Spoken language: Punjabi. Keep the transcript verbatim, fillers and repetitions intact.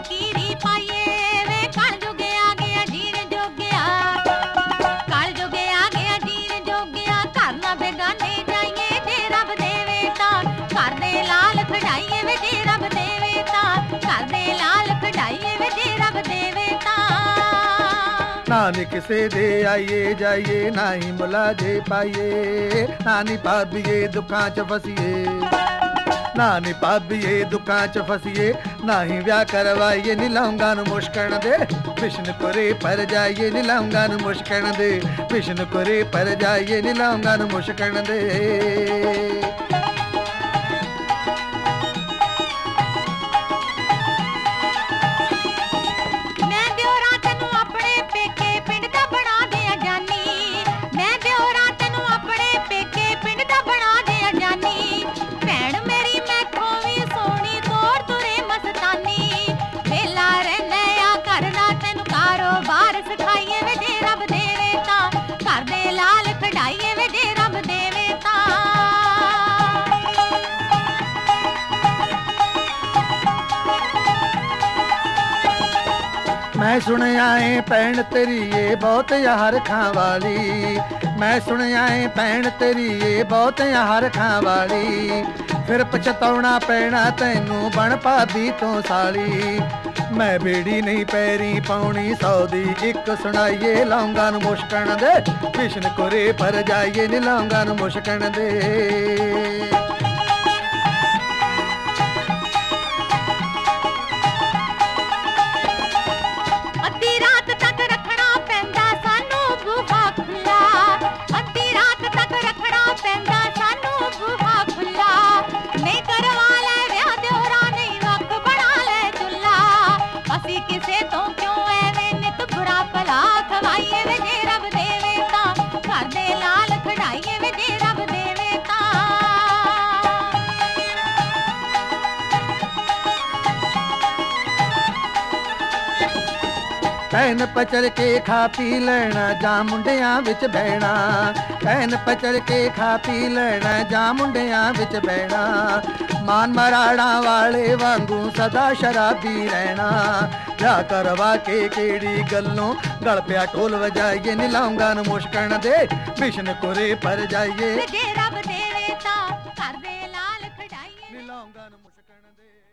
ਫਕੀਰੀ ਪਾਈਏ ਵੇ ਕਲ ਜੁਗ ਆ ਗਿਆ ਜੀਣ ਜੋਗਿਆ ਕਲ ਜੁਗ ਆ ਗਿਆ ਜੀਣ ਜੋਗਿਆ ਘਰ ਨਾ ਬੇਗਾਨੇ ਜਾਈਏ ਜੇ ਰੱਬ ਦੇਵੇ ਤਾਂ ਘਰ ਦੇ ਲਾਲ ਖੜਾਈਏ ਵੇ ਜੇ ਰੱਬ ਦੇਵੇ ਤਾਂ ਘਰ ਦੇ ਲਾਲ ਖੜਾਈਏ ਵੇ ਜੇ ਰੱਬ ਦੇਵੇ ਤਾਂ ਨਾਨੀ ਕਿਸੇ ਦੇ ਆਈਏ ਜਾਈਏ ਨਾ ਹੀ ਮੁਲਾਜੇ ਪਾਈਏ ਨਾਨੀ ਭਾਬੀਏ ਦੁੱਖਾਂ ਚ ਫਸੀਏ ਨਾਨੀ ਭਾਬੀਏ ਦੁੱਖਾਂ ਚ ਫਸੀਏ ਨਾ ਹੀ ਵਿਆਹ ਕਰਵਾਈਏ ਨੀ ਲੌਂਗਾਂ ਨੂੰ ਮੁਸ਼ਕਣ ਦੇ ਵਿਸ਼ਨ ਕੋਰੇ ਪਰ ਜਾਈਏ ਨੀ ਲੌਂਗਾਂ ਨੂੰ ਮੁਸ਼ਕਣ ਦੇ ਵਿਸ਼ਨ ਕੋਰੇ ਪਰ ਜਾਈਏ ਨੀ ਲੌਂਗਾਂ ਨੂੰ ਮੁਸ਼ਕਣ ਦੇ मैं सुनिया है भैन तेरी ये बहुत यार खां वाली मैं सुनिया है भैन तेरी ये बहुत यार खां वाली फिर पछताउणा पैना तैनू बन भाभी तो साली मैं बेड़ी नहीं पैरी पाउनी सौ दी एक सुनाइए लौंगा नू मुश्कण दे विशन कोरे पर जाइए नी लौंगा नू मुश्कण दे ਭੈਣ ਪਚਰ ਕੇ ਖਾ ਪੀ ਲੈਣਾ ਜਾਂ ਮੁੰਡਿਆਂ ਵਿੱਚ ਬਹਿਣਾ ਭੈਣ ਪਚਰ ਕੇ ਖਾ ਪੀ ਲੈਣਾ ਜਾਂ ਮੁੰਡਿਆਂ ਵਿੱਚ ਬਹਿਣਾ ਮਾਨ ਮਰਾੜਾ ਵਾਲੇ ਵਾਂਗੂ ਸਦਾ ਸ਼ਰਾਬੀ ਰਹਿਣਾ ਵਿਆਹ ਕਰਵਾ ਕੇ ਕਿਹੜੀ ਗੱਲੋਂ ਗਲ ਪਿਆ ਢੋਲ ਵਜਾਈਏ ਨੀ ਲੌਂਗਾਂ ਨੂੰ ਮੁਸ਼ਕਣ ਦੇ ਵਿਸ਼ਨ ਕੋਰੇ ਪਰ ਜਾਈਏ ਜੇ ਰੱਬ ਦੇਵੇ ਤਾਂ ਘਰ ਦੇ ਲਾਲ ਖੜਾਈਏ ਨੀ ਲੌਂਗਾਂ ਨੂੰ ਮੁਸ਼ਕਣ ਦੇ